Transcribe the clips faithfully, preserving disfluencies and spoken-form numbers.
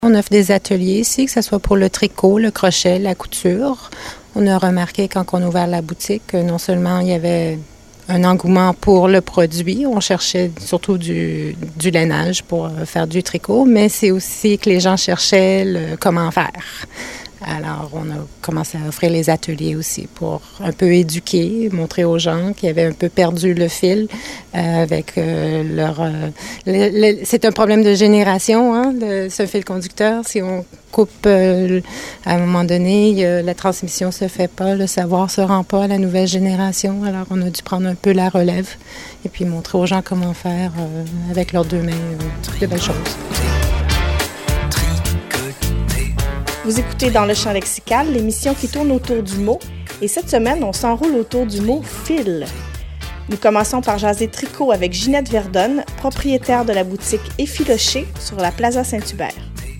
On offre des ateliers ici, que ce soit pour le tricot, le crochet, la couture. On a remarqué quand on a ouvert la boutique que non seulement il y avait un engouement pour le produit, on cherchait surtout du, du lainage pour faire du tricot, mais c'est aussi que les gens cherchaient le comment faire. Alors, on a commencé à offrir les ateliers aussi pour un peu éduquer, montrer aux gens qui avaient un peu perdu le fil euh, avec euh, leur... Euh, le, le, c'est un problème de génération, hein, le, ce fil conducteur. Si on coupe euh, à un moment donné, euh, la transmission se fait pas, le savoir se rend pas à la nouvelle génération. Alors, on a dû prendre un peu la relève et puis montrer aux gens comment faire euh, avec leurs deux mains euh, de belles choses. Vous écoutez Dans le champ lexical, l'émission qui tourne autour du mot. Et cette semaine, on s'enroule autour du mot « fil ». Nous commençons par jaser tricot avec Ginette Verdonne, propriétaire de la boutique Effiloché sur la Plaza Saint-Hubert.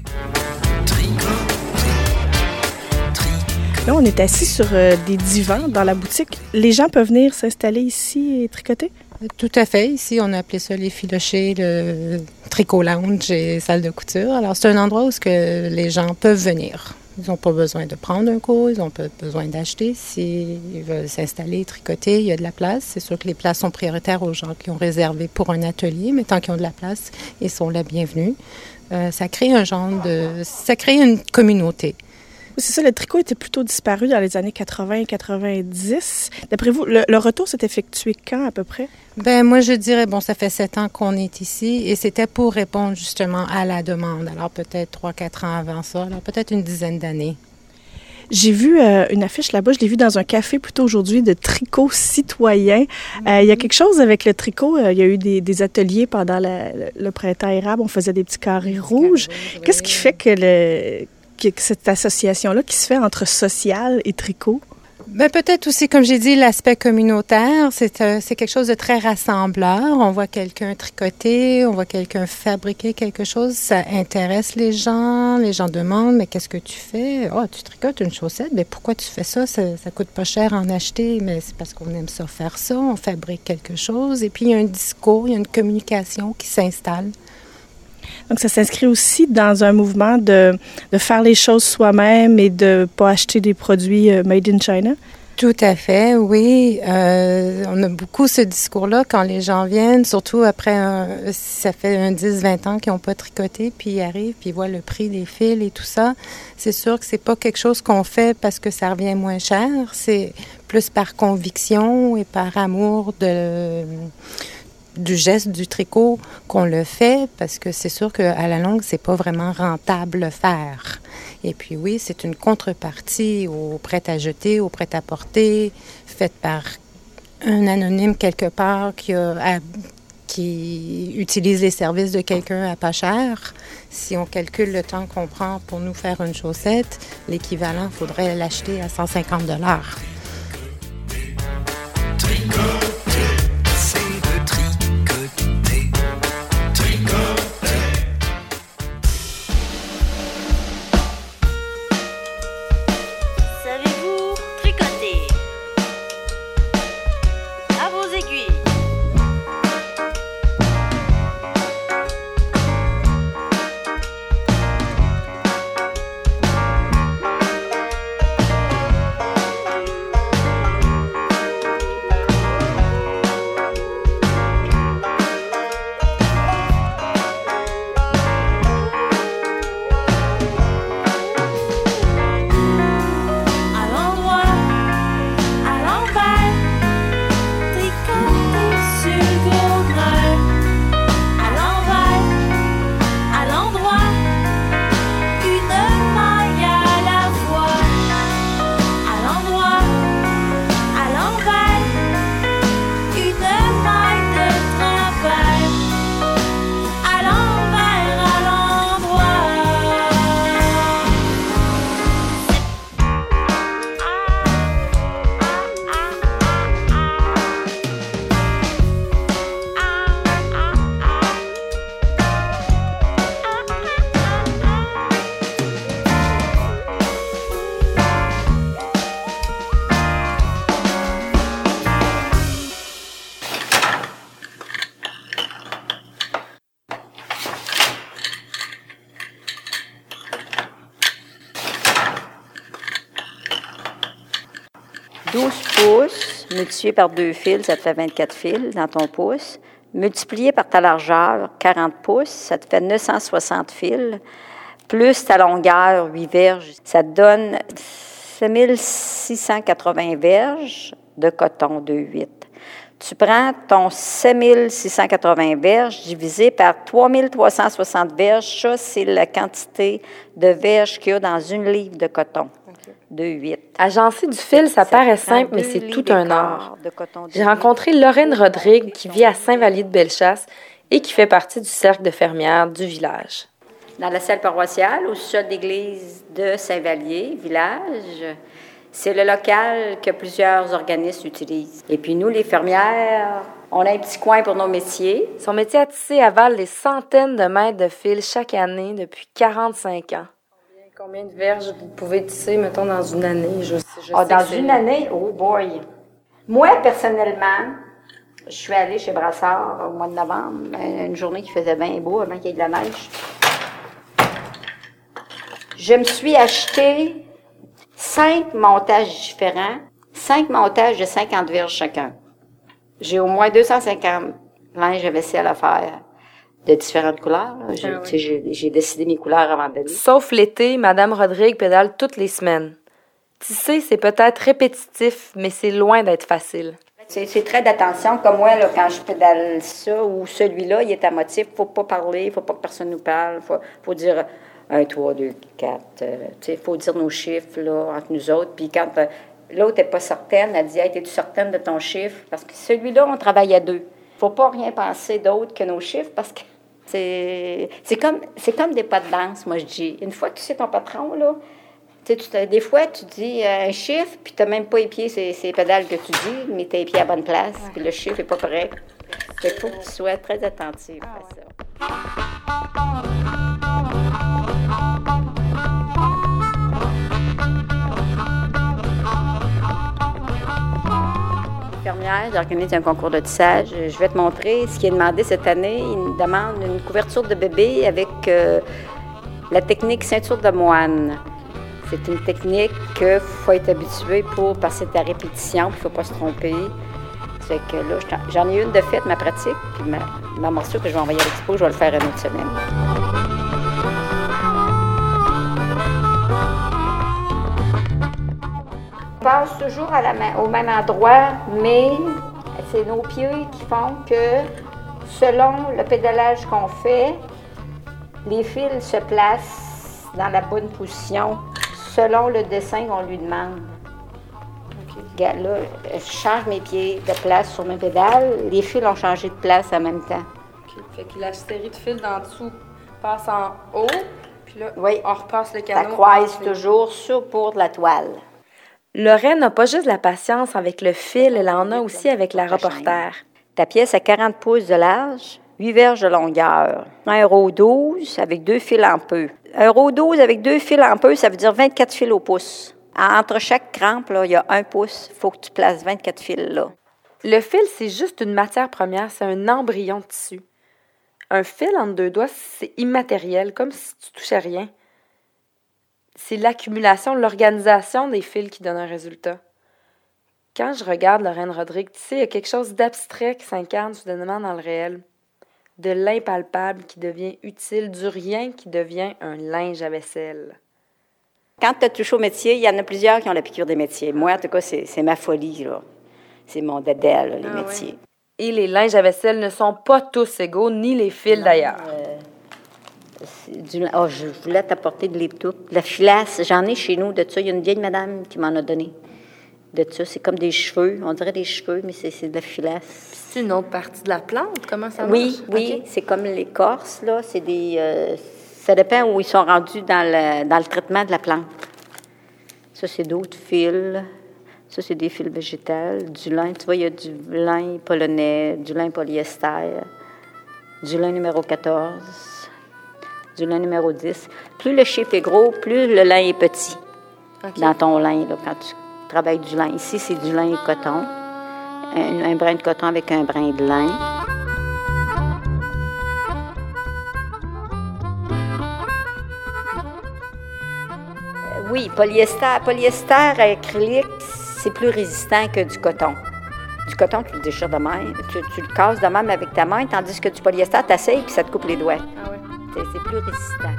Là, on est assis sur euh, des divans dans la boutique. Les gens peuvent venir s'installer ici et tricoter? Tout à fait. Ici, on a appelé ça l'Effiloché, le tricot lounge et salle de couture. Alors, c'est un endroit où ce que les gens peuvent venir. Ils n'ont pas besoin de prendre un cours, ils n'ont pas besoin d'acheter. S'ils veulent s'installer, tricoter, il y a de la place. C'est sûr que les places sont prioritaires aux gens qui ont réservé pour un atelier, mais tant qu'ils ont de la place, ils sont la bienvenue. Euh, ça crée un genre de... Ça crée une communauté. C'est ça, le tricot était plutôt disparu dans les années quatre-vingts quatre-vingt-dix. D'après vous, le, le retour s'est effectué quand à peu près? Ben moi, je dirais, bon, ça fait sept ans qu'on est ici et c'était pour répondre justement à la demande. Alors peut-être trois, quatre ans avant ça, alors peut-être une dizaine d'années. J'ai vu euh, une affiche là-bas, je l'ai vue dans un café plutôt aujourd'hui, de tricot citoyen. Euh, il y a quelque chose avec le tricot. Euh, il y a eu des, des ateliers pendant la, le, le printemps érable. On faisait des petits carrés rouges. Carrés, Qu'est-ce oui. qui fait que, le, que cette association-là qui se fait entre social et tricot? Bien, peut-être aussi, comme j'ai dit, l'aspect communautaire, c'est, euh, c'est quelque chose de très rassembleur. On voit quelqu'un tricoter, on voit quelqu'un fabriquer quelque chose, ça intéresse les gens, les gens demandent, mais qu'est-ce que tu fais? Ah, oh, tu tricotes une chaussette, mais pourquoi tu fais ça? ça? Ça coûte pas cher en acheter, mais c'est parce qu'on aime ça faire ça, on fabrique quelque chose, et puis il y a un discours, il y a une communication qui s'installe. Donc, ça s'inscrit aussi dans un mouvement de, de faire les choses soi-même et de ne pas acheter des produits made in China? Tout à fait, oui. Euh, on a beaucoup ce discours-là quand les gens viennent, surtout après, un, ça fait un dix vingt ans qu'ils n'ont pas tricoté, puis ils arrivent, puis ils voient le prix des fils et tout ça. C'est sûr que c'est pas quelque chose qu'on fait parce que ça revient moins cher, c'est plus par conviction et par amour de... du geste du tricot qu'on le fait parce que c'est sûr qu'à la longue, c'est pas vraiment rentable le faire. Et puis oui, c'est une contrepartie au prêt-à-jeter, au prêt-à-porter, faite par un anonyme quelque part qui, a, à, qui utilise les services de quelqu'un à pas cher. Si on calcule le temps qu'on prend pour nous faire une chaussette, l'équivalent, il faudrait l'acheter à cent cinquante dollars. douze pouces, multiplié par deux fils, ça te fait vingt-quatre fils dans ton pouce. Multiplié par ta largeur, quarante pouces, ça te fait neuf cent soixante fils. Plus ta longueur, huit verges, ça te donne sept mille six cent quatre-vingts verges de coton deux huit. Tu prends ton sept mille six cent quatre-vingts verges divisé par trois mille trois cent soixante verges. Ça, c'est la quantité de verges qu'il y a dans une livre de coton. Okay. deux huit. Agencer du fil, ça, ça paraît simple, mais c'est tout un art. J'ai rencontré Lorraine Rodrigue, qui vit à Saint-Vallier-de-Bellechasse et qui fait partie du cercle de fermières du village. Dans la salle paroissiale, au sous-sol d'église de Saint-Vallier, village, c'est le local que plusieurs organismes utilisent. Et puis nous, les fermières, on a un petit coin pour nos métiers. Son métier à tisser avale des centaines de mètres de fil chaque année depuis quarante-cinq ans. Combien de verges vous pouvez tisser, mettons, dans une année? Je, je ah, sais dans une année? Oh boy! Moi, personnellement, je suis allée chez Brassard au mois de novembre, une journée qui faisait bien beau avant qu'il y ait de la neige. Je me suis acheté cinq montages différents, cinq montages de cinquante verges chacun. J'ai au moins deux cent cinquante linges à vaisselle à faire de différentes couleurs. J'ai, ah oui. j'ai, j'ai décidé mes couleurs avant d'aller. Sauf l'été, Madame Rodrigue pédale toutes les semaines. Tisser, c'est peut-être répétitif, mais c'est loin d'être facile. C'est, c'est très d'attention. Comme moi, là, quand je pédale ça ou celui-là, il est à motif. Il ne faut pas parler, il ne faut pas que personne nous parle. Il faut, faut dire un, trois, deux, quatre. Euh, il faut dire nos chiffres là, entre nous autres. Puis quand euh, l'autre n'est pas certaine, elle dit hey, « es-tu certaine de ton chiffre? » Parce que celui-là, on travaille à deux. Il ne faut pas rien penser d'autre que nos chiffres parce que c'est, c'est, comme, c'est comme des pas de danse, moi je dis. Une fois que tu sais ton patron, là, tu sais, des fois tu dis euh, un chiffre, puis tu n'as même pas les pieds, c'est, c'est les pédales que tu dis, mais tu as les pieds à la bonne place, ouais. Puis le chiffre n'est pas correct. Il faut que tu sois très attentif ah, à ça. Ouais. J'organise un concours de tissage. Je vais te montrer ce qui est demandé cette année. Il me demande une couverture de bébé avec euh, la technique ceinture de moine. C'est une technique qu'il faut être habitué pour passer ta répétition, puis il ne faut pas se tromper. C'est que là, j'en ai une de faite, ma pratique, puis ma, ma morceau que je vais envoyer à l'expo, je vais le faire une autre semaine. On passe toujours à la main, au même endroit, mais c'est nos pieds qui font que, selon le pédalage qu'on fait, les fils se placent dans la bonne position, selon le dessin qu'on lui demande. Okay. Là, je change mes pieds de place sur mes pédales, les fils ont changé de place en même temps. Okay. Fait que la série de fils d'en dessous passe en haut, puis là, oui. On repasse le canot. Ça croise toujours sur pour la toile. Lorraine n'a pas juste la patience avec le fil, elle en a aussi avec la reporter. Ta pièce a quarante pouces de large, huit verges de longueur. Un row douze avec deux fils en peu. Un row douze avec deux fils en peu, ça veut dire vingt-quatre fils au pouce. Entre chaque crampe, là, il y a un pouce. Il faut que tu places vingt-quatre fils là. Le fil, c'est juste une matière première, c'est un embryon de tissu. Un fil entre deux doigts, c'est immatériel, comme si tu touchais rien. C'est l'accumulation, l'organisation des fils qui donne un résultat. Quand je regarde Lorraine Rodrigue, tu sais, il y a quelque chose d'abstrait qui s'incarne soudainement dans le réel. De l'impalpable qui devient utile, du rien qui devient un linge à vaisselle. Quand tu as touché au métier, il y en a plusieurs qui ont la piqûre des métiers. Moi, en tout cas, c'est, c'est ma folie, là. C'est mon dada, là, les ah, métiers. Oui. Et les linges à vaisselle ne sont pas tous égaux, ni les fils non, d'ailleurs. Euh... Du, oh, je voulais t'apporter de l'étoupe. La filasse, j'en ai chez nous de ça. Il y a une vieille madame qui m'en a donné de ça. C'est comme des cheveux. On dirait des cheveux, mais c'est, c'est de la filasse. Puis c'est une autre partie de la plante? Comment ça marche? Oui, oui. Okay. C'est comme l'écorce, là. C'est des... Euh, ça dépend où ils sont rendus dans le, dans le traitement de la plante. Ça, c'est d'autres fils. Ça, c'est des fils végétales. Du lin. Tu vois, il y a du lin polonais, du lin polyester, du lin numéro quatorze. Du lin numéro dix. Plus le chiffre est gros, plus le lin est petit. Okay. Dans ton lin, là, quand tu travailles du lin. Ici, c'est du lin et coton. Un, un brin de coton avec un brin de lin. Euh, oui, polyester, polyester acrylique, c'est plus résistant que du coton. Du coton, tu le déchires de même, tu, tu le casses de même avec ta main, tandis que du polyester, t'essayes puis ça te coupe les doigts. Ah ouais. C'est, c'est plus résistant.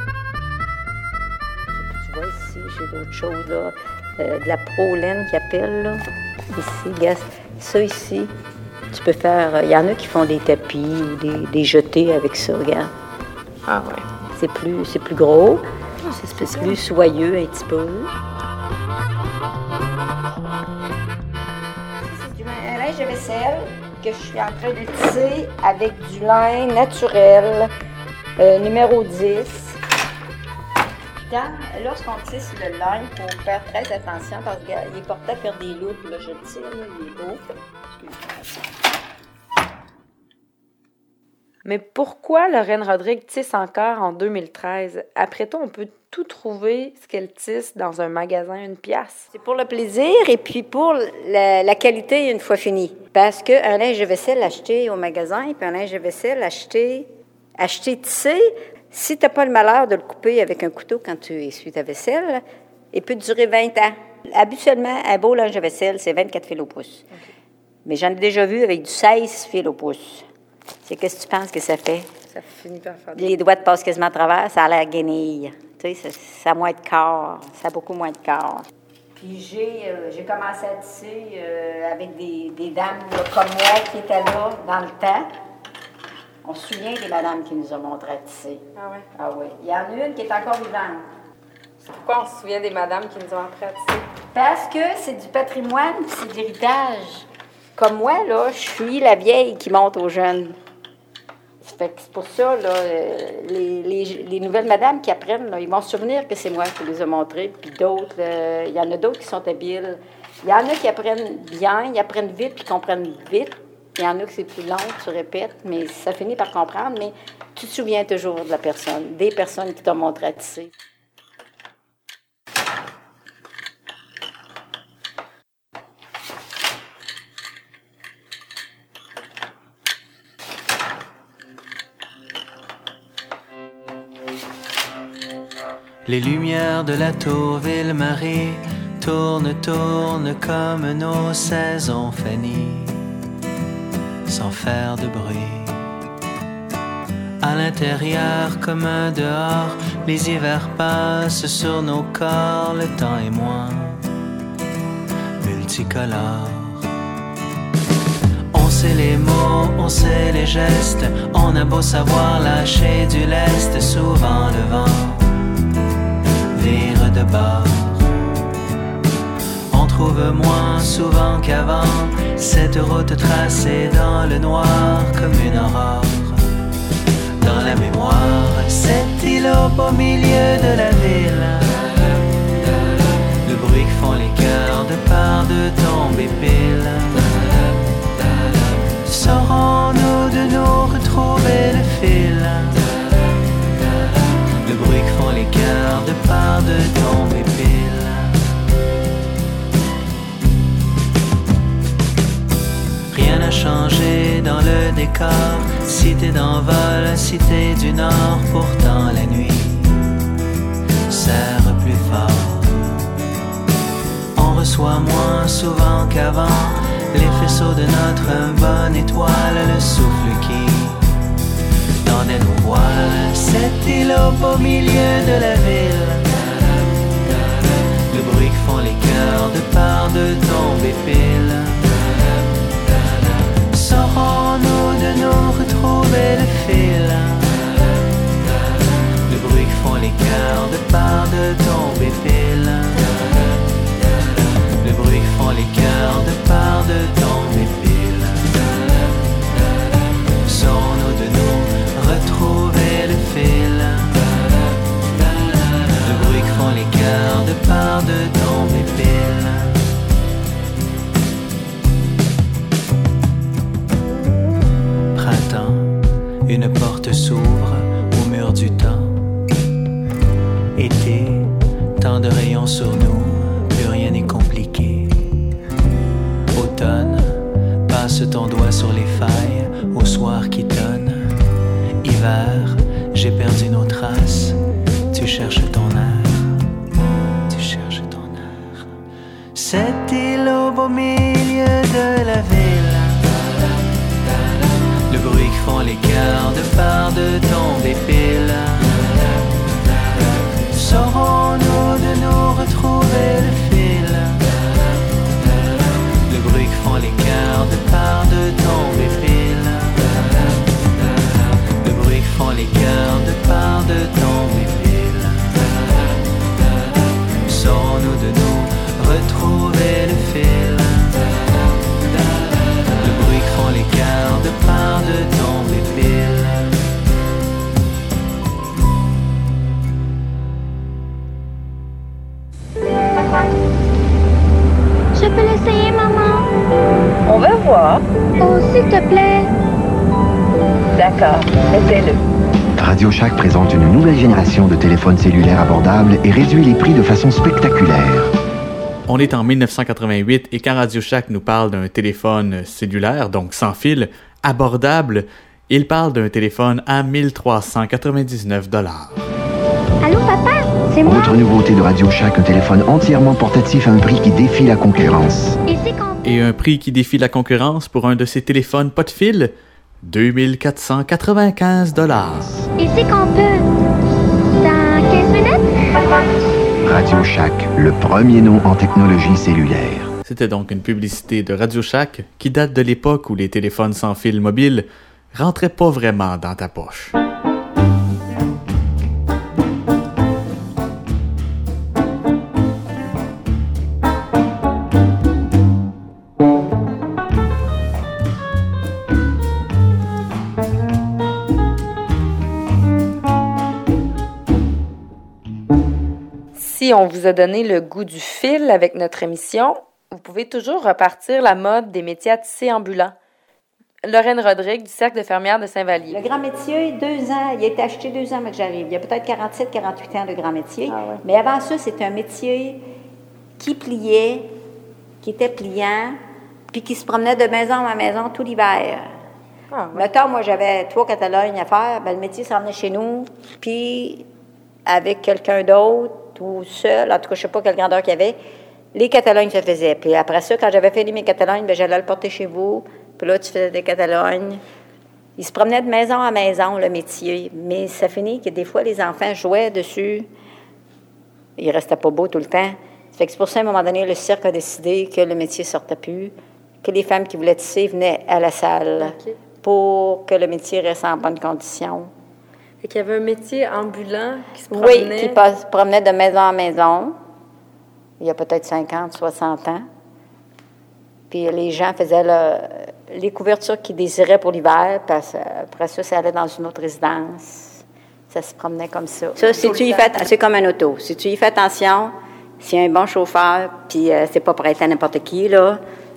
Tu vois ici, j'ai d'autres choses, là. Euh, de la prolène qu'ils appellent, là. Ici, regarde, ça ici, tu peux faire... Il y en a qui font des tapis ou des, des jetés avec ça, regarde. Ah ouais. C'est plus, c'est plus gros, oh, c'est, c'est plus soyeux un petit peu. C'est du linge de vaisselle que je suis en train de tisser avec du lin naturel, euh, numéro dix. Quand, lorsqu'on tisse le lin, il faut faire très attention parce qu'il est porté à faire des loupes. Là, je le tire, là, il est beau. Mais pourquoi Lorraine Rodrigue tisse encore en deux mille treize? Après tout, on peut tout trouver ce qu'elle tisse dans un magasin à une pièce. C'est pour le plaisir et puis pour la, la qualité une fois fini. Parce qu'un linge de vaisselle acheté au magasin puis un linge de vaisselle acheté, acheté tissé, si tu n'as pas le malheur de le couper avec un couteau quand tu essuies ta vaisselle, il peut durer vingt ans. Habituellement, un beau linge de vaisselle, c'est vingt-quatre fils au pouce. Okay. Mais j'en ai déjà vu avec du seize fils au pouce. C'est qu'est-ce que tu penses que ça fait? Ça finit par faire des... Les doigts te passent quasiment à travers, ça a l'air guenille. Tu sais, ça, ça a moins de corps, ça a beaucoup moins de corps. Puis j'ai, euh, j'ai commencé à tisser euh, avec des, des dames là, comme moi qui étaient là dans le temps. On se souvient des madames qui nous ont montré à tisser. Ah oui? Ah oui. Il y en a une qui est encore vivante. Pourquoi on se souvient des madames qui nous ont appris à tisser? Parce que c'est du patrimoine puis c'est de l'héritage. Comme moi, là, je suis la vieille qui monte aux jeunes. Fait que c'est pour ça, là, les, les, les nouvelles madames qui apprennent, là, ils vont se souvenir que c'est moi qui les ai montrées. Puis d'autres, euh, il y en a d'autres qui sont habiles. Il y en a qui apprennent bien, ils apprennent vite puis comprennent vite. Il y en a que c'est plus long, tu répètes, mais ça finit par comprendre. Mais tu te souviens toujours de la personne, des personnes qui t'ont montré à tisser. Les lumières de la tour Ville-Marie tournent, tournent comme nos saisons fannies, sans faire de bruit. À l'intérieur comme un dehors, les hivers passent sur nos corps, le temps est moins multicolore. On sait les mots, on sait les gestes, on a beau savoir lâcher du lest, souvent le vent vire de bord. On trouve moins souvent qu'avant cette route tracée dans le noir comme une aurore. Dans la mémoire, cet îlot au milieu de la ville, le bruit que font les cœurs de part de tomber pile. Saurons-nous de nous retrouver le fil? Le bruit que font les cœurs de part de tomber pile. Rien n'a changé dans le décor, cité d'envol, cité du nord, pourtant la nuit serre plus fort. On reçoit moins souvent qu'avant les faisceaux de notre bonne étoile, le souffle qui tendait nos voiles, cet îlot au milieu de la ville. Le bruit que font les cœurs de part de tomber pile. Saurons-nous de nous retrouver le fil? Le bruit que font les cœurs de part de tomber pile. Le bruit que font les cœurs de part de tomber pile. Saurons-nous de nous retrouver le fil? Le bruit que font les cœurs de part de tomber pile. Printemps, une porte s'ouvre au mur du temps. Été, tant de rayons sur nous, plus rien n'est compliqué. Automne, passe ton doigt sur les failles au soir qui tonne. Hiver, j'ai perdu nos traces, tu cherches ton air, tu cherches ton air. Cet îlot au beau milieu de la ville. Le bruit que font les cœurs de part de tomber pile. Saurons-nous de nous retrouver le fil? Le bruit que font les cœurs de part de tomber pile. Le bruit que font les cœurs de part de tomber pile. Saurons-nous de nous retrouver le fil? Le bruit que font les cœurs de part de tomber pile. Je peux l'essayer, maman? On va voir. Oh, s'il te plaît. D'accord, essaie-le. Radio Shack présente une nouvelle génération de téléphones cellulaires abordables et réduit les prix de façon spectaculaire. On est en dix-neuf cent quatre-vingt-huit et quand Radio Shack nous parle d'un téléphone cellulaire, donc sans fil, abordable, il parle d'un téléphone à mille trois cent quatre-vingt-dix-neuf dollars. Allô, papa? C'est moi? Autre nouveauté de Radio Shack, un téléphone entièrement portatif à un prix qui défie la concurrence. Et c'est quand... Et un prix qui défie la concurrence pour un de ces téléphones pas de fil, deux mille quatre cent quatre-vingt-quinze dollars. Et c'est qu'on peut? Dans quinze minutes? Radio Shack, le premier nom en technologie cellulaire. C'était donc une publicité de Radio Shack qui date de l'époque où les téléphones sans fil mobile rentraient pas vraiment dans ta poche. Si on vous a donné le goût du fil avec notre émission, vous pouvez toujours repartir la mode des métiers à tisser ambulants. Lorraine Rodrigue du Cercle de fermières de Saint-Vallier. Le grand métier, deux ans, il a été acheté deux ans avant que j'arrive. Il y a peut-être quarante-sept quarante-huit ans de grand métier. Ah ouais. Mais avant ça, c'était un métier qui pliait, qui était pliant, puis qui se promenait de maison à maison tout l'hiver. Ah ouais. Mettons, moi, j'avais trois Catalognes à faire, ben, le métier s'en venait chez nous, puis avec quelqu'un d'autre ou seul, en tout cas, je ne sais pas quelle grandeur qu'il y avait, les Catalognes se faisaient. Puis après ça, quand j'avais fini mes Catalognes, ben, j'allais le porter chez vous, puis là, tu faisais des Catalognes. Il se promenait de maison à maison, le métier, mais ça finit que des fois, les enfants jouaient dessus. Ils ne restaient pas beaux tout le temps. Fait que c'est pour ça, à un moment donné, le cirque a décidé que le métier ne sortait plus, que les femmes qui voulaient tisser venaient à la salle Okay. pour que le métier reste en bonne condition. Fait qu'il y avait un métier ambulant qui se promenait. Oui, qui passe, se promenait de maison en maison, il y a peut-être cinquante, soixante ans. Puis les gens faisaient le, les couvertures qu'ils désiraient pour l'hiver, parce après ça, ça allait dans une autre résidence. Ça se promenait comme ça. Ça, si tu y fais, c'est comme un auto. Si tu y fais attention, s'il y a un bon chauffeur, puis euh, c'est pas pour être à n'importe qui, là,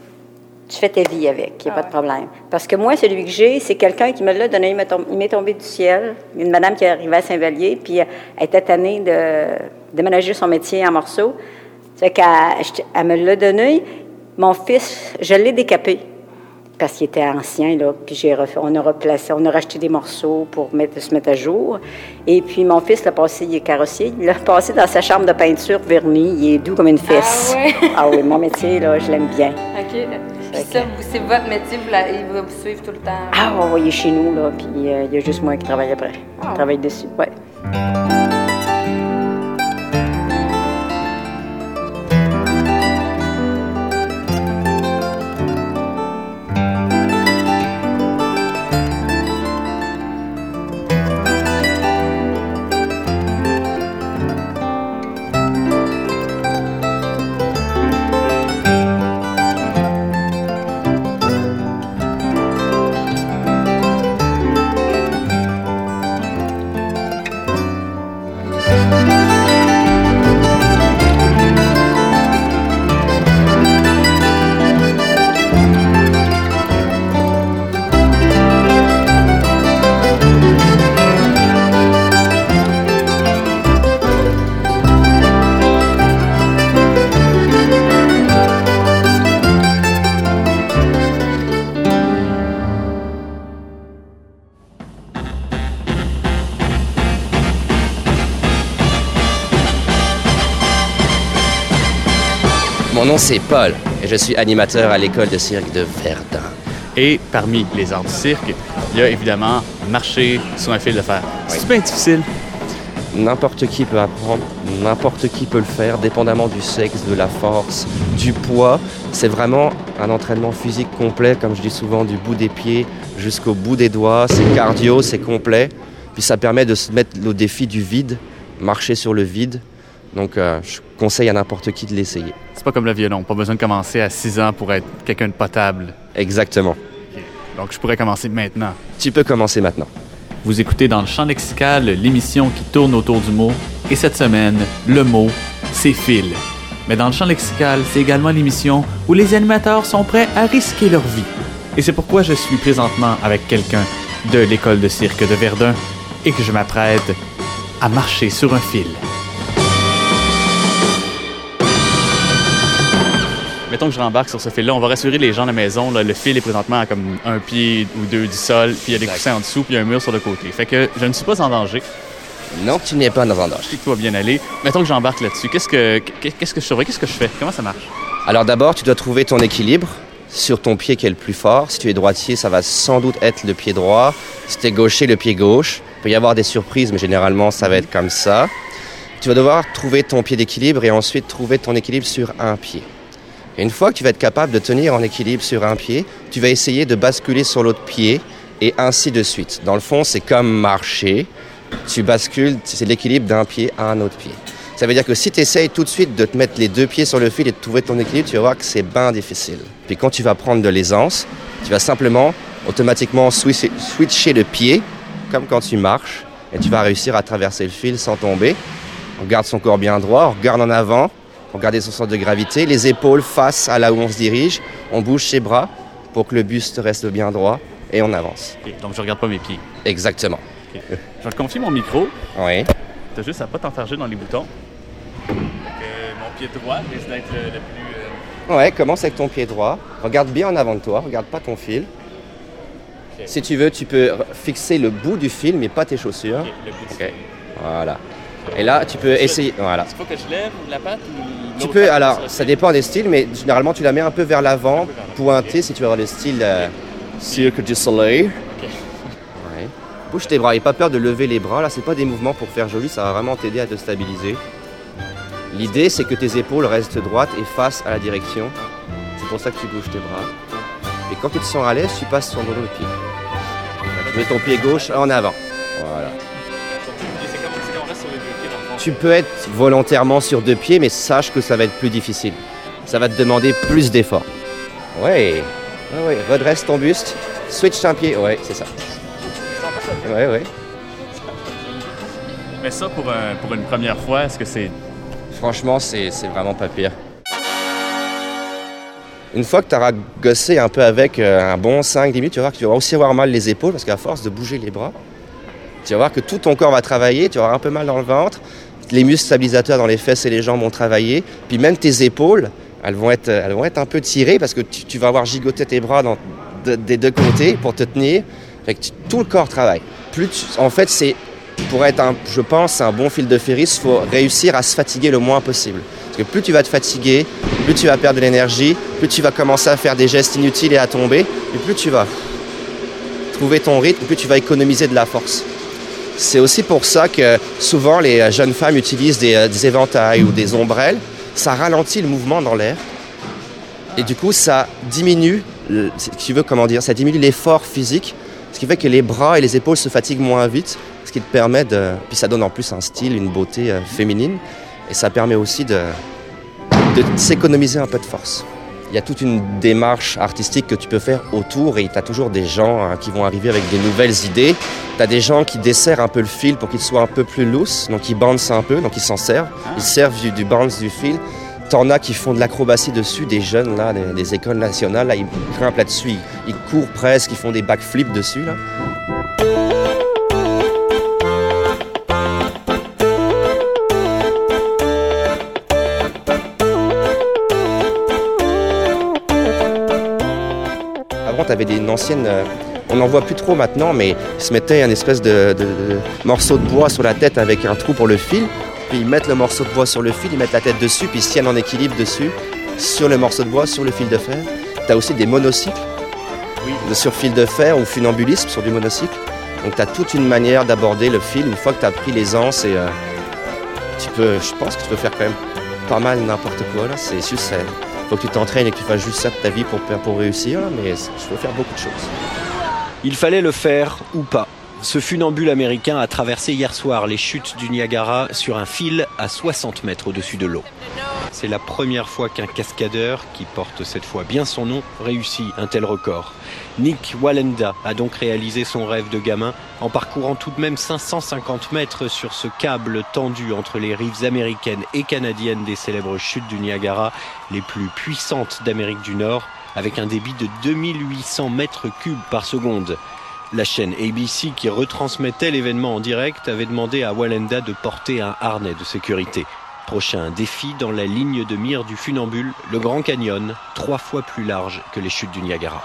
tu fais ta vie avec, il n'y a ah pas de problème. Parce que moi, celui que j'ai, c'est quelqu'un qui me l'a donné, il m'est tombé, il m'est tombé du ciel. Une madame qui est arrivée à Saint-Vallier, puis elle était tannée de déménager son métier en morceaux. C'est qu'elle elle me l'a donné. Mon fils, je l'ai décapé, parce qu'il était ancien, là, puis j'ai refait, on a replacé, on a racheté des morceaux pour mettre, se mettre à jour. Et puis mon fils l'a passé, il est carrossier, il l'a passé dans sa chambre de peinture vernie, il est doux comme une fesse. Ah oui? Ah oui, mon métier, là, je l'aime bien. OK. Puis ça, c'est votre métier, vous la, il va vous suivre tout le temps? Ah oui, il est chez nous, là, puis euh, il y a juste moi qui travaille après. Ah. Je travaille dessus, oui. Mon nom c'est Paul et je suis animateur à l'école de cirque de Verdun. Et parmi les arts du cirque, il y a évidemment marcher sur un fil de fer. C'est oui. bien difficile. N'importe qui peut apprendre, n'importe qui peut le faire, dépendamment du sexe, de la force, du poids. C'est vraiment un entraînement physique complet, comme je dis souvent, du bout des pieds jusqu'au bout des doigts. C'est cardio, c'est complet. Puis ça permet de se mettre au défi du vide, marcher sur le vide. Donc euh, je conseille à n'importe qui de l'essayer. C'est pas comme le violon, pas besoin de commencer à six ans pour être quelqu'un de potable. Exactement. Okay. Donc je pourrais commencer maintenant. Tu peux commencer maintenant. Vous écoutez dans le champ lexical l'émission qui tourne autour du mot. Et cette semaine, le mot, c'est fil. Mais dans le champ lexical, c'est également l'émission où les animateurs sont prêts à risquer leur vie. Et c'est pourquoi je suis présentement avec quelqu'un de l'école de cirque de Verdun et que je m'apprête à marcher sur un fil. Mettons que je rembarque sur ce fil-là, on va rassurer les gens de la maison. Là, le fil est présentement à comme un pied ou deux du sol, puis il y a des coussins en dessous, puis il y a un mur sur le côté. Fait que je ne suis pas en danger. Non, tu n'es pas dans un danger. Je sais que tout va bien aller. Mettons que j'embarque là-dessus. Qu'est-ce que, qu'est-ce que je surveille? Qu'est-ce que je fais? Comment ça marche? Alors d'abord, tu dois trouver ton équilibre sur ton pied qui est le plus fort. Si tu es droitier, ça va sans doute être le pied droit. Si tu es gaucher, le pied gauche. Il peut y avoir des surprises, mais généralement, ça va être comme ça. Tu vas devoir trouver ton pied d'équilibre et ensuite trouver ton équilibre sur un pied. Et une fois que tu vas être capable de tenir en équilibre sur un pied, tu vas essayer de basculer sur l'autre pied et ainsi de suite. Dans le fond, c'est comme marcher. Tu bascules, c'est l'équilibre d'un pied à un autre pied. Ça veut dire que si tu essayes tout de suite de te mettre les deux pieds sur le fil et de trouver ton équilibre, tu vas voir que c'est bien difficile. Puis quand tu vas prendre de l'aisance, tu vas simplement automatiquement switcher, switcher le pied, comme quand tu marches, et tu vas réussir à traverser le fil sans tomber. On garde son corps bien droit, on regarde en avant, on garde son centre de gravité, les épaules face à là où on se dirige, on bouge ses bras pour que le buste reste bien droit et on avance. Okay, donc je regarde pas mes pieds. Exactement. Okay. Je vais te confier mon micro. Oui. T'as juste à pas t'enfarger dans les boutons. Donc, euh, mon pied droit risque d'être le, le plus... Euh... Ouais, commence avec ton pied droit. Regarde bien en avant de toi, regarde pas ton fil. Okay. Si tu veux, tu peux fixer le bout du fil, mais pas tes chaussures. Okay, le bout du okay. fil. Voilà. Et là, tu peux essayer. Voilà. Il faut que je lève la patte ou tu peux, alors, ça dépend des styles, mais généralement, tu la mets un peu vers l'avant, pointée, si tu veux avoir le style euh, Cirque du Soleil. Okay. Ouais. Bouge tes bras, n'aie pas peur de lever les bras. Là, c'est pas des mouvements pour faire joli, ça va vraiment t'aider à te stabiliser. L'idée, c'est que tes épaules restent droites et face à la direction. C'est pour ça que tu bouges tes bras. Et quand tu te sens à l'aise, tu passes sur le dos de pied. Tu mets ton pied gauche en avant. Voilà. Tu peux être volontairement sur deux pieds, mais sache que ça va être plus difficile. Ça va te demander plus d'efforts. Ouais, ouais, ouais. Redresse ton buste, switch un pied. Ouais, c'est ça. Ouais, ouais. Mais ça, pour, un, pour une première fois, est-ce que c'est... Franchement, c'est, c'est vraiment pas pire. Une fois que tu auras gossé un peu avec euh, un bon cinq dix minutes, tu vas voir que tu vas aussi avoir mal les épaules, parce qu'à force de bouger les bras, tu vas voir que tout ton corps va travailler, tu vas avoir un peu mal dans le ventre. Les muscles stabilisateurs dans les fesses et les jambes vont travailler. Puis même tes épaules, elles vont être, elles vont être un peu tirées parce que tu, tu vas avoir gigoté tes bras dans, de, des deux côtés pour te tenir. Fait que tu, tout le corps travaille. Plus tu, en fait, c'est, pour être, un, je pense, un bon fil de Ferris, il faut réussir à se fatiguer le moins possible. Parce que plus tu vas te fatiguer, plus tu vas perdre de l'énergie, plus tu vas commencer à faire des gestes inutiles et à tomber, et plus tu vas trouver ton rythme, plus tu vas économiser de la force. C'est aussi pour ça que souvent les jeunes femmes utilisent des, des éventails ou des ombrelles. Ça ralentit le mouvement dans l'air et du coup ça diminue, si tu veux comment dire, ça diminue l'effort physique, ce qui fait que les bras et les épaules se fatiguent moins vite, ce qui te permet de, puis ça donne en plus un style, une beauté euh, féminine et ça permet aussi de, de s'économiser un peu de force. Il y a toute une démarche artistique que tu peux faire autour et tu as toujours des gens hein, qui vont arriver avec des nouvelles idées. Tu as des gens qui desserrent un peu le fil pour qu'il soit un peu plus loose, donc ils bounce un peu, donc ils s'en servent. Ils servent du, du bounce du fil. T'en as qui font de l'acrobatie dessus, des jeunes là, des, des écoles nationales, là, ils grimpent là-dessus, ils, ils courent presque, ils font des backflips dessus là. Tu avais une ancienne, euh, on n'en voit plus trop maintenant, mais ils se mettaient un espèce de, de, de morceau de bois sur la tête avec un trou pour le fil, puis ils mettent le morceau de bois sur le fil, ils mettent la tête dessus, puis ils se tiennent en équilibre dessus, sur le morceau de bois, sur le fil de fer. Tu as aussi des monocycles, oui. sur fil de fer ou funambulisme sur du monocycle. Donc tu as toute une manière d'aborder le fil. Une fois que tu as pris l'aisance, et euh, tu peux, je pense que tu peux faire quand même pas mal n'importe quoi. Là. C'est juste, il faut que tu t'entraînes et que tu fasses juste ça de ta vie pour, pour réussir. Là. Mais je peux faire beaucoup de choses. Il fallait le faire ou pas. Ce funambule américain a traversé hier soir les chutes du Niagara sur un fil à soixante mètres au-dessus de l'eau. C'est la première fois qu'un cascadeur, qui porte cette fois bien son nom, réussit un tel record. Nick Wallenda a donc réalisé son rêve de gamin en parcourant tout de même cinq cent cinquante mètres sur ce câble tendu entre les rives américaines et canadiennes des célèbres chutes du Niagara, les plus puissantes d'Amérique du Nord, avec un débit de deux mille huit cents mètres cubes par seconde. La chaîne A B C, qui retransmettait l'événement en direct, avait demandé à Wallenda de porter un harnais de sécurité. Prochain défi dans la ligne de mire du funambule, le Grand Canyon, trois fois plus large que les chutes du Niagara.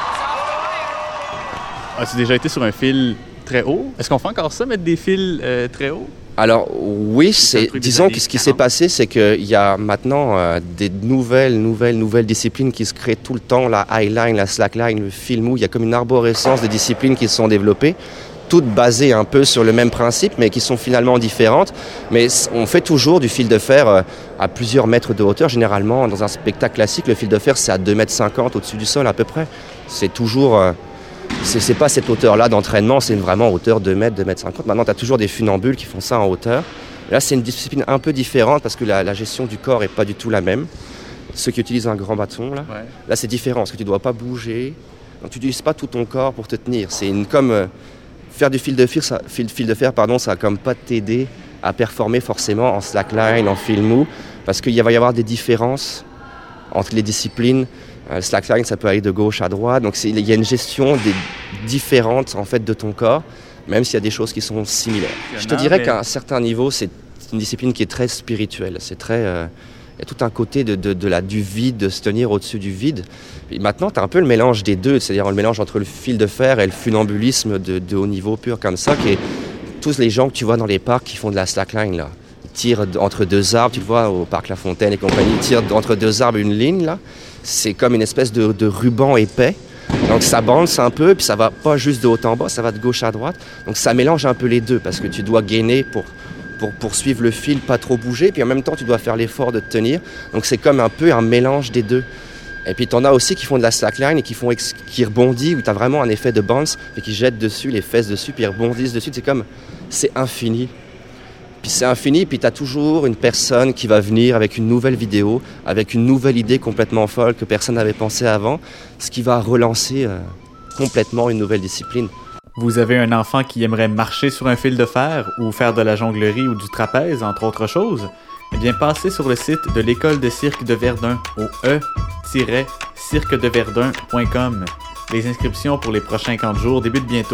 As-tu déjà été sur un fil très haut? Est-ce qu'on fait encore ça, mettre des fils euh, très hauts? Alors oui, c'est, disons que ce qui s'est passé, c'est qu'il y a maintenant euh, des nouvelles, nouvelles, nouvelles disciplines qui se créent tout le temps, la highline, la slackline, le fil mou. Il y a comme une arborescence de disciplines qui se sont développées, toutes basées un peu sur le même principe, mais qui sont finalement différentes. Mais on fait toujours du fil de fer euh, à plusieurs mètres de hauteur. Généralement, dans un spectacle classique, le fil de fer, c'est à deux mètres cinquante au-dessus du sol à peu près. C'est toujours... Euh, C'est, c'est pas cette hauteur-là d'entraînement, c'est vraiment hauteur deux mètres, deux mètres cinquante. Maintenant, tu as toujours des funambules qui font ça en hauteur. Là, c'est une discipline un peu différente parce que la, la gestion du corps n'est pas du tout la même. Ceux qui utilisent un grand bâton, là, ouais. là c'est différent parce que tu ne dois pas bouger. Donc, tu n'utilises pas tout ton corps pour te tenir. C'est une, comme euh, faire du fil de fer, ça, fil, fil de fer, pardon, ça va comme pas t'aider à performer forcément en slackline, en fil mou, parce qu'il va y avoir des différences entre les disciplines. Le slackline, ça peut aller de gauche à droite. Donc, c'est, il y a une gestion des, différente en fait, de ton corps, même s'il y a des choses qui sont similaires. Je te dirais mais... qu'à un certain niveau, c'est une discipline qui est très spirituelle. C'est très, euh, il y a tout un côté de, de, de la, du vide, de se tenir au-dessus du vide. Et maintenant, tu as un peu le mélange des deux, c'est-à-dire le mélange entre le fil de fer et le funambulisme de, de haut niveau pur comme ça, qui est tous les gens que tu vois dans les parcs qui font de la slackline, là. Ils tirent entre deux arbres, tu le vois au parc La Fontaine et compagnie, ils tirent entre deux arbres une ligne, là. C'est comme une espèce de, de ruban épais. Donc ça bounce un peu, puis ça va pas juste de haut en bas, ça va de gauche à droite. Donc ça mélange un peu les deux, parce que tu dois gainer pour, pour poursuivre le fil, pas trop bouger, puis en même temps tu dois faire l'effort de te tenir. Donc c'est comme un peu un mélange des deux. Et puis t'en as aussi qui font de la slackline et qui, font ex- qui rebondissent, où t'as vraiment un effet de bounce, et qui jettent dessus, les fesses dessus, puis ils rebondissent dessus. C'est comme, c'est infini. Puis c'est infini, puis tu as toujours une personne qui va venir avec une nouvelle vidéo, avec une nouvelle idée complètement folle que personne n'avait pensé avant, ce qui va relancer euh, complètement une nouvelle discipline. Vous avez un enfant qui aimerait marcher sur un fil de fer ou faire de la jonglerie ou du trapèze, entre autres choses? Eh bien, passez sur le site de l'École de cirque de Verdun au e tiret cirque de verdun point com. Les inscriptions pour les prochains camps de jour débutent bientôt.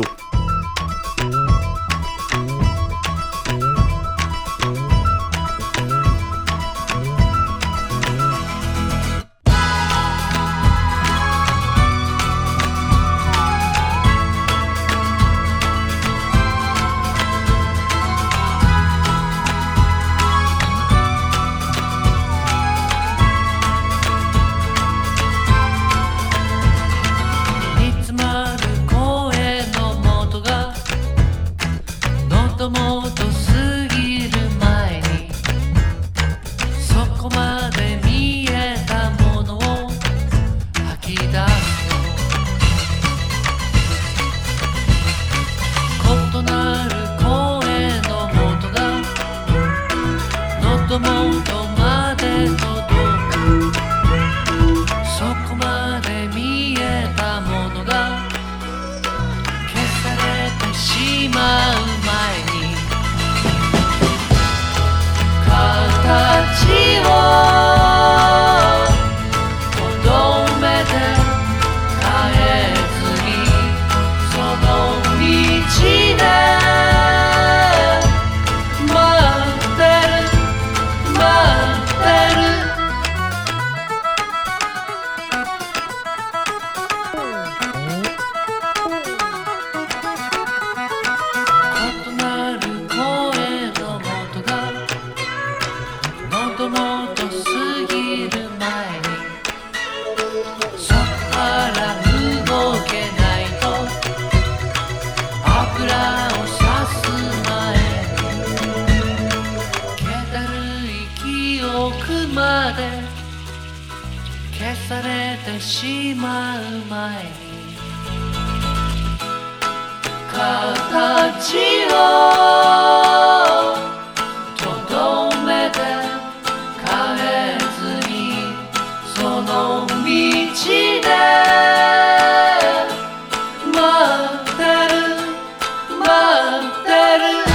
Moto moto 過ぎる前にくまで消されてしまう前に形をとどめて変えずにその道で待ってる待ってる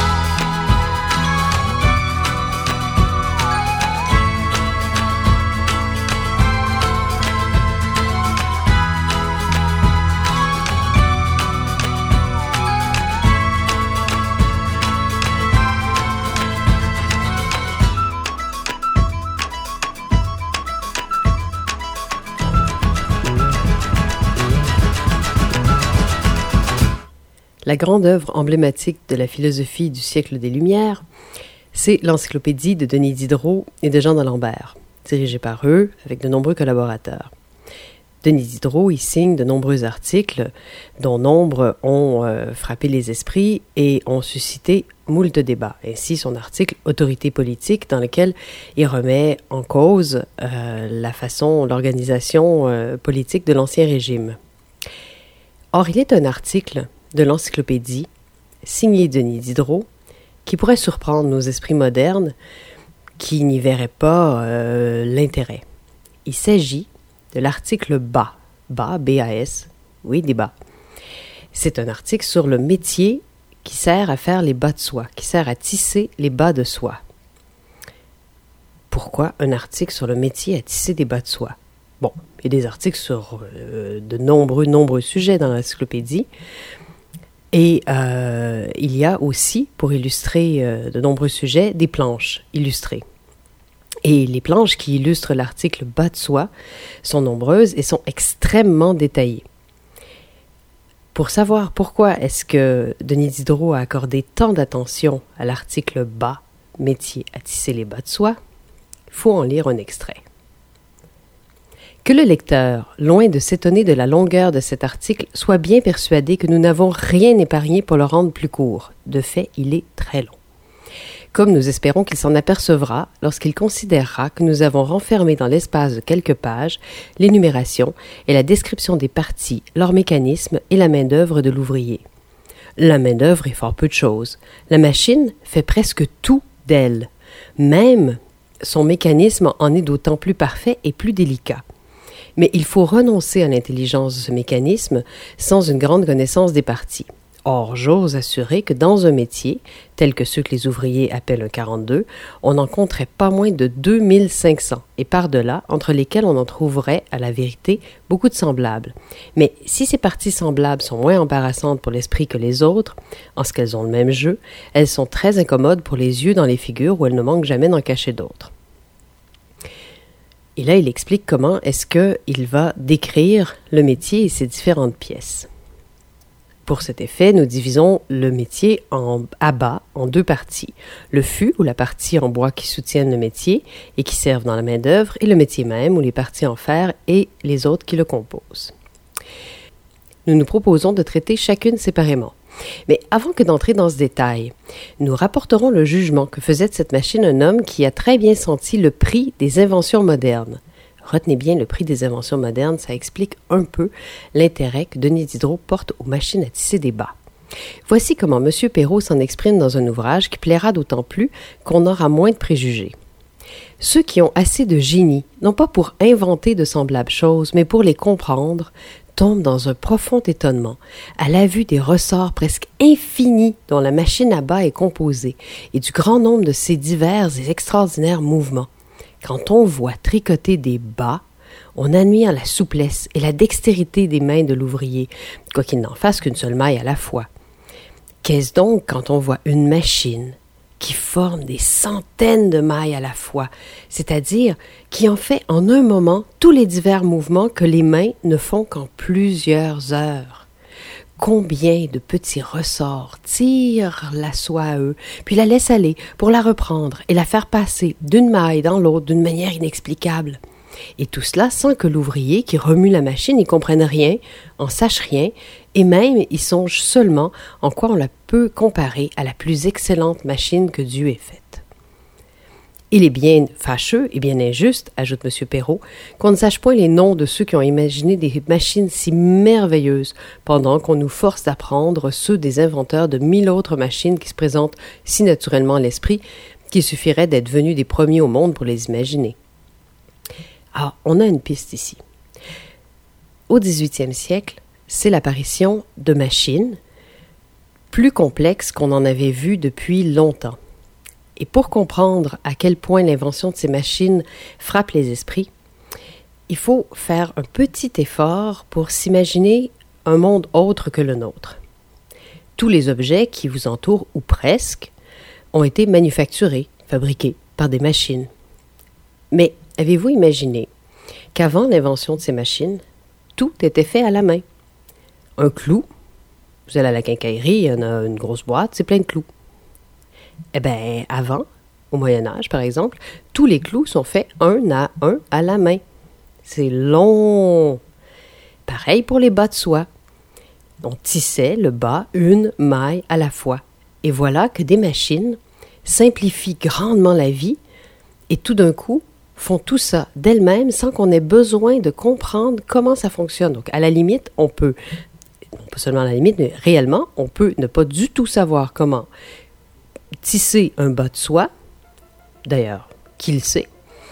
La grande œuvre emblématique de la philosophie du siècle des Lumières, c'est l'encyclopédie de Denis Diderot et de Jean d'Alembert, dirigée par eux avec de nombreux collaborateurs. Denis Diderot y signe de nombreux articles dont nombre ont euh, frappé les esprits et ont suscité moult débats. Ainsi, son article « Autorité politique » dans lequel il remet en cause euh, la façon, l'organisation euh, politique de l'Ancien Régime. Or, il est un article de l'encyclopédie, signé Denis Diderot, qui pourrait surprendre nos esprits modernes qui n'y verraient pas euh, l'intérêt. Il s'agit de l'article bas, bas, B A S, oui, des bas. C'est un article sur le métier qui sert à faire les bas de soie, qui sert à tisser les bas de soie. Pourquoi un article sur le métier à tisser des bas de soie? Bon, il y a des articles sur euh, de nombreux, nombreux sujets dans l'encyclopédie. Et euh, il y a aussi, pour illustrer euh, de nombreux sujets, des planches illustrées. Et les planches qui illustrent l'article bas de soie sont nombreuses et sont extrêmement détaillées. Pour savoir pourquoi est-ce que Denis Diderot a accordé tant d'attention à l'article bas, métier à tisser les bas de soie, il faut en lire un extrait. Que le lecteur, loin de s'étonner de la longueur de cet article, soit bien persuadé que nous n'avons rien épargné pour le rendre plus court. De fait, il est très long. Comme nous espérons qu'il s'en apercevra lorsqu'il considérera que nous avons renfermé dans l'espace de quelques pages l'énumération et la description des parties, leur mécanisme et la main-d'œuvre de l'ouvrier. La main-d'œuvre est fort peu de choses. La machine fait presque tout d'elle. Même son mécanisme en est d'autant plus parfait et plus délicat. Mais il faut renoncer à l'intelligence de ce mécanisme sans une grande connaissance des parties. Or, j'ose assurer que dans un métier, tel que ceux que les ouvriers appellent un quarante-deux, on en compterait pas moins de deux mille cinq cents, et par-delà, entre lesquels on en trouverait, à la vérité, beaucoup de semblables. Mais si ces parties semblables sont moins embarrassantes pour l'esprit que les autres, en ce qu'elles ont le même jeu, elles sont très incommodes pour les yeux dans les figures où elles ne manquent jamais d'en cacher d'autres. Et là, il explique comment est-ce qu'il va décrire le métier et ses différentes pièces. Pour cet effet, nous divisons le métier en, à bas en deux parties. Le fût, ou la partie en bois qui soutiennent le métier et qui servent dans la main-d'œuvre, et le métier même, ou les parties en fer et les autres qui le composent. Nous nous proposons de traiter chacune séparément. Mais avant que d'entrer dans ce détail, nous rapporterons le jugement que faisait de cette machine un homme qui a très bien senti le prix des inventions modernes. Retenez bien le prix des inventions modernes, ça explique un peu l'intérêt que Denis Diderot porte aux machines à tisser des bas. Voici comment M. Perrault s'en exprime dans un ouvrage qui plaira d'autant plus qu'on aura moins de préjugés. Ceux qui ont assez de génie, non pas pour inventer de semblables choses, mais pour les comprendre, tombent dans un profond étonnement à la vue des ressorts presque infinis dont la machine à bas est composée et du grand nombre de ses divers et extraordinaires mouvements. Quand on voit tricoter des bas, on admire la souplesse et la dextérité des mains de l'ouvrier, quoiqu'il n'en fasse qu'une seule maille à la fois. Qu'est-ce donc quand on voit une machine qui forme des centaines de mailles à la fois, c'est-à-dire qui en fait en un moment tous les divers mouvements que les mains ne font qu'en plusieurs heures. Combien de petits ressorts tirent la soie à eux, puis la laissent aller pour la reprendre et la faire passer d'une maille dans l'autre d'une manière inexplicable. Et tout cela sans que l'ouvrier qui remue la machine n'y comprenne rien, en sache rien, et même y songe seulement en quoi on la peut comparer à la plus excellente machine que Dieu ait faite. Il est bien fâcheux et bien injuste, ajoute M. Perrault, qu'on ne sache point les noms de ceux qui ont imaginé des machines si merveilleuses, pendant qu'on nous force d'apprendre ceux des inventeurs de mille autres machines qui se présentent si naturellement à l'esprit qu'il suffirait d'être venus des premiers au monde pour les imaginer. Ah, on a une piste ici. Au dix-huitième siècle, c'est l'apparition de machines plus complexes qu'on en avait vues depuis longtemps. Et pour comprendre à quel point l'invention de ces machines frappe les esprits, il faut faire un petit effort pour s'imaginer un monde autre que le nôtre. Tous les objets qui vous entourent, ou presque, ont été manufacturés, fabriqués par des machines. Mais avez-vous imaginé qu'avant l'invention de ces machines, tout était fait à la main? Un clou, vous allez à la quincaillerie, il y en a une grosse boîte, c'est plein de clous. Eh bien, avant, au Moyen-Âge, par exemple, tous les clous sont faits un à un à la main. C'est long. Pareil pour les bas de soie. On tissait le bas une maille à la fois. Et voilà que des machines simplifient grandement la vie et tout d'un coup font tout ça d'elles-mêmes sans qu'on ait besoin de comprendre comment ça fonctionne. Donc, à la limite, on peut, non pas seulement à la limite, mais réellement, on peut ne pas du tout savoir comment tisser un bas de soie, d'ailleurs, qui le sait,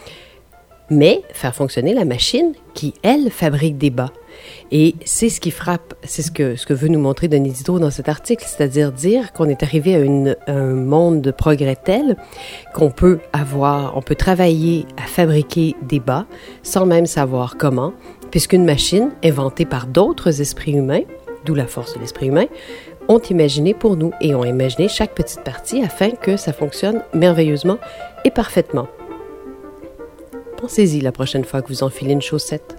mais faire fonctionner la machine qui, elle, fabrique des bas. Et c'est ce qui frappe, c'est ce que, ce que veut nous montrer Denis Diderot dans cet article, c'est-à-dire dire qu'on est arrivé à, une, à un monde de progrès tel qu'on peut avoir, on peut travailler à fabriquer des bas sans même savoir comment, puisqu'une machine inventée par d'autres esprits humains, d'où la force de l'esprit humain, ont imaginé pour nous et ont imaginé chaque petite partie afin que ça fonctionne merveilleusement et parfaitement. Pensez-y la prochaine fois que vous enfilez une chaussette.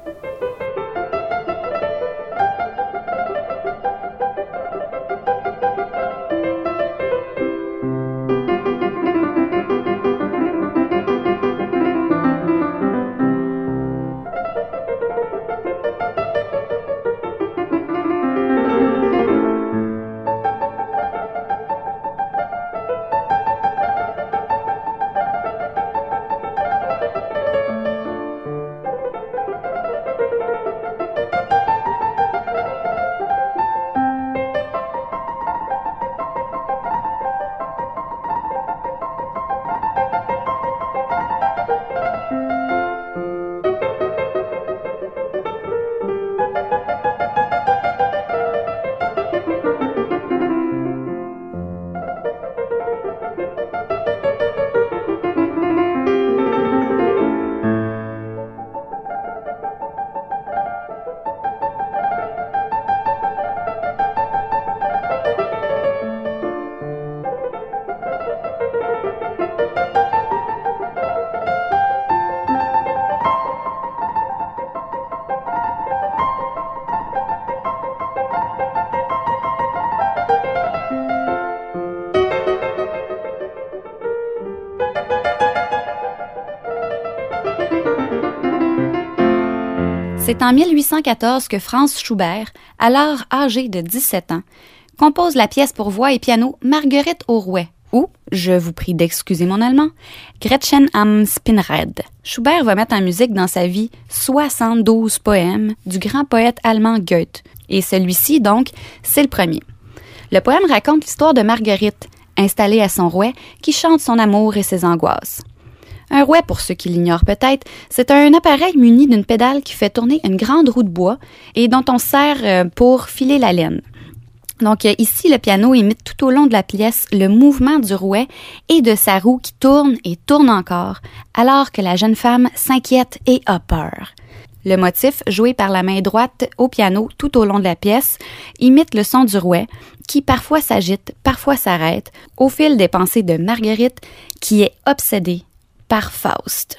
C'est en mille huit cent quatorze que Franz Schubert, alors âgé de dix-sept ans, compose la pièce pour voix et piano Marguerite au Rouet, ou, je vous prie d'excuser mon allemand, Gretchen am Spinnrad. Schubert va mettre en musique dans sa vie soixante-douze poèmes du grand poète allemand Goethe, et celui-ci, donc, c'est le premier. Le poème raconte l'histoire de Marguerite, installée à son rouet, qui chante son amour et ses angoisses. Un rouet, pour ceux qui l'ignorent peut-être, c'est un appareil muni d'une pédale qui fait tourner une grande roue de bois et dont on sert pour filer la laine. Donc ici, le piano imite tout au long de la pièce le mouvement du rouet et de sa roue qui tourne et tourne encore, alors que la jeune femme s'inquiète et a peur. Le motif, joué par la main droite au piano tout au long de la pièce, imite le son du rouet, qui parfois s'agite, parfois s'arrête, au fil des pensées de Marguerite, qui est obsédée par Faust.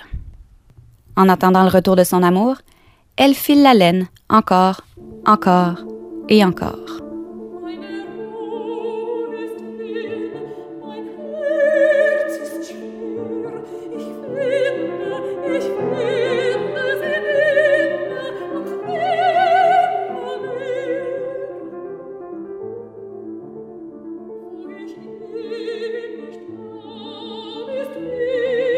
En attendant le retour de son amour, elle file la laine, encore, encore et encore. Thank you.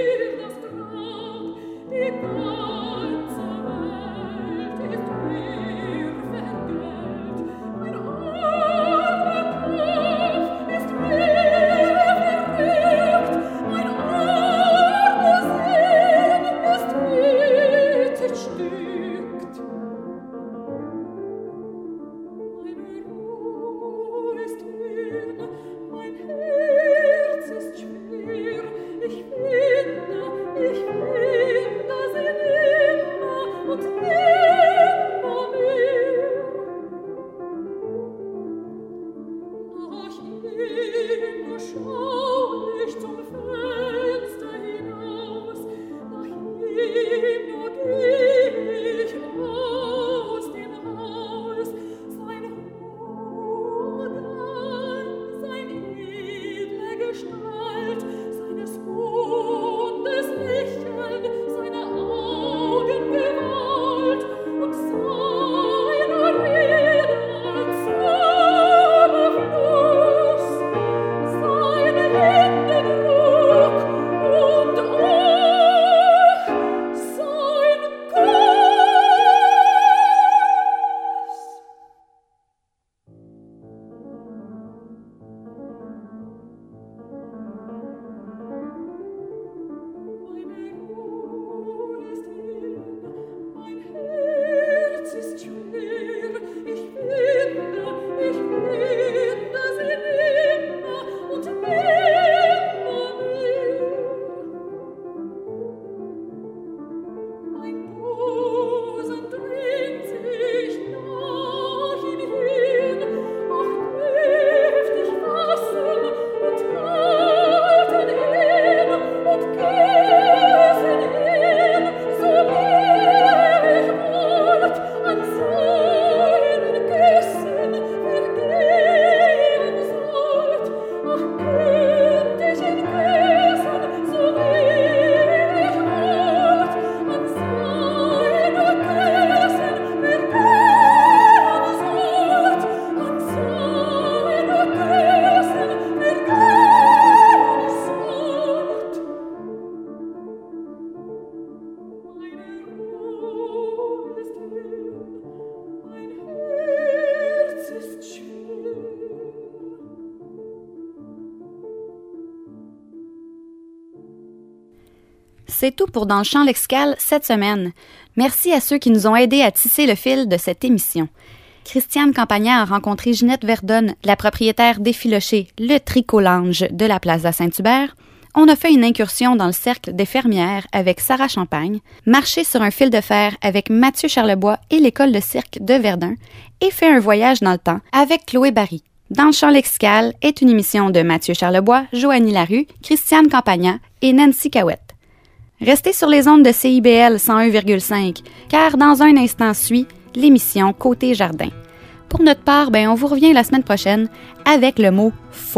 C'est tout pour Dans le champ lexical cette semaine. Merci à ceux qui nous ont aidés à tisser le fil de cette émission. Christiane Campagnat a rencontré Ginette Verdonne, la propriétaire d'Effiloché, le tricolange de la Plaza Saint-Hubert. On a fait une incursion dans le cercle des fermières avec Sarah Champagne, marché sur un fil de fer avec Mathieu Charlebois et l'école de cirque de Verdun et fait un voyage dans le temps avec Chloé Barry. Dans le champ lexical est une émission de Mathieu Charlebois, Joanie Larue, Christiane Campagnat et Nancy Cahouette. Restez sur les ondes de C I B L cent un virgule cinq, car dans un instant suit l'émission Côté Jardin. Pour notre part, ben, on vous revient la semaine prochaine avec le mot « faux ».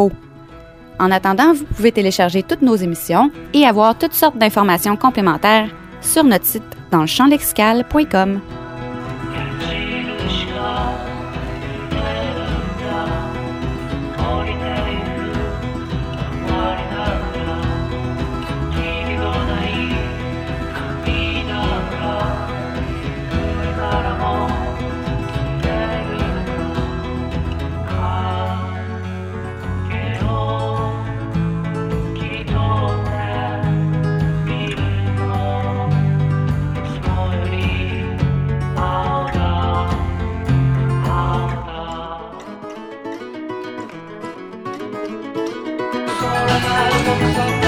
En attendant, vous pouvez télécharger toutes nos émissions et avoir toutes sortes d'informations complémentaires sur notre site dans le champ lexical point com. Bye.